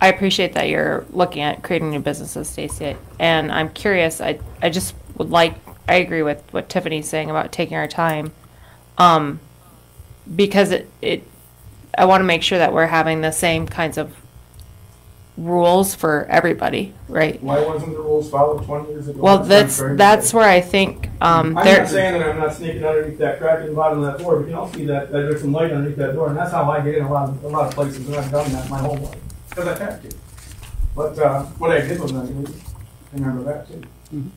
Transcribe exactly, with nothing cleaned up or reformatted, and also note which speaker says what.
Speaker 1: I appreciate that you're looking at creating new businesses, Stacy. And I'm curious, I, I just would like, I agree with what Tiffany's saying about taking our time. Um, because it, it, I want to make sure that we're having the same kinds of rules for everybody, right?
Speaker 2: Why wasn't the rules followed twenty years ago?
Speaker 1: Well, that's, that's where I think, um,
Speaker 2: I'm
Speaker 1: there.
Speaker 2: not saying that I'm not sneaking underneath that crack in the bottom of that door, but you don't see that, that there's some light underneath that door, and that's how I get in a lot of, a lot of places, and I've done that my whole life. Because I have to. But uh, what I did was I leave. Remember that too.
Speaker 3: Mm-hmm.